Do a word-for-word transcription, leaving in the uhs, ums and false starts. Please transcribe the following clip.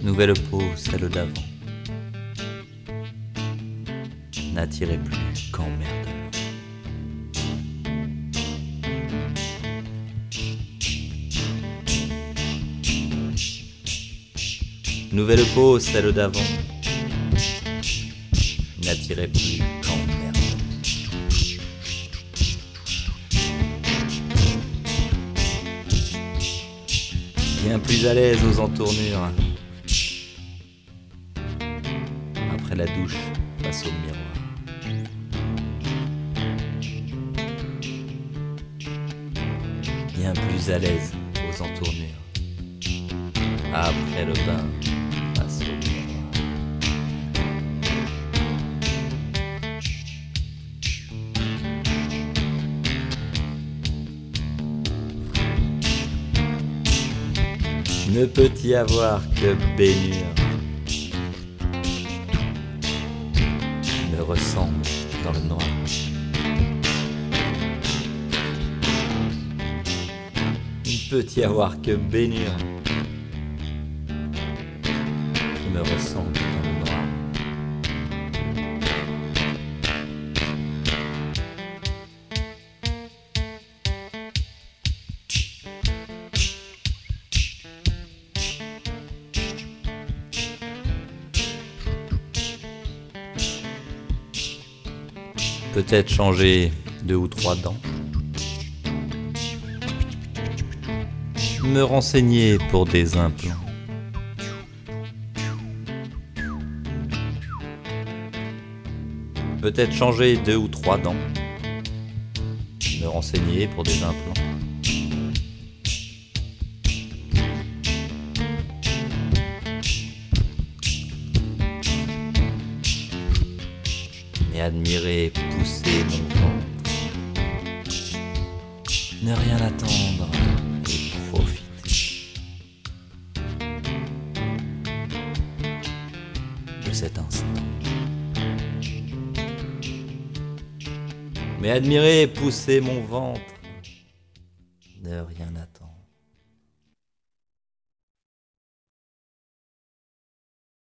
Nouvelle peau, celle d'avant, n'attirait plus qu'emmerdement. Nouvelle peau, celle d'avant, n'attirait plus qu'emmerdement. Bien plus à l'aise aux entournures. Après la douche, face au miroir. Bien plus à l'aise aux entournures. Après le bain, face au miroir. Ne peut y avoir que baignure me ressemble dans le noir. Il ne peut y avoir que baignure qui me ressemble dans le noir. Peut-être changer deux ou trois dents. Me renseigner pour des implants. Peut-être changer deux ou trois dents. Me renseigner pour des implants. Et admirer pousser mon ventre. Ne rien attendre et profiter de cet instant. Mais admirer pousser mon ventre. Ne rien attendre.